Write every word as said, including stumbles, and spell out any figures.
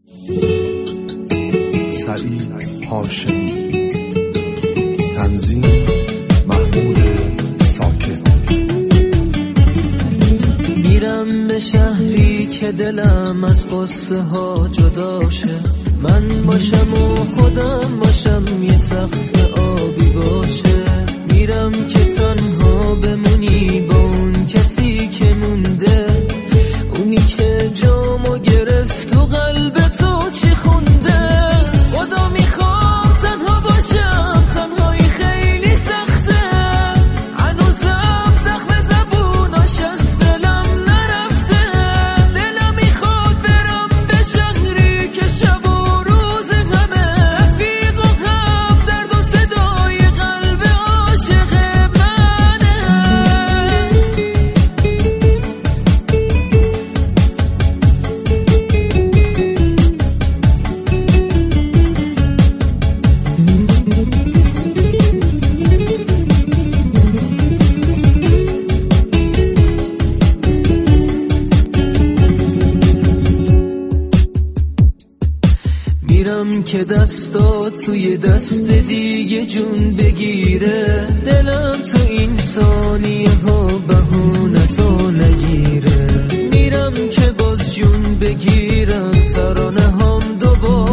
سعید هاشمی، تنظیم محمود ساکت. میرم به شهری که دلم از قصه ها جدا شه، من باشم و خودم باشم، یه سقف آبی باشه. میرم که تنها بمونی با اون کسی که مونده، اونی که جامو گرفت و قلب تو چی خونده. خدا میخوام تنها باشم، تنهایی خیلی سخته، هنوزم زخم زبوناش از دلم نرفته. دلم میخواد برم به شهری که شب و روز همه رفیق و هم درد و صدای قلب عاشق منه. میرم که دستا توی دست دیگه جون بگیره، دلم تو این ثانیه ها بهونتو نگیره. میرم که باز جون بگیرم، ترانه هم دوباره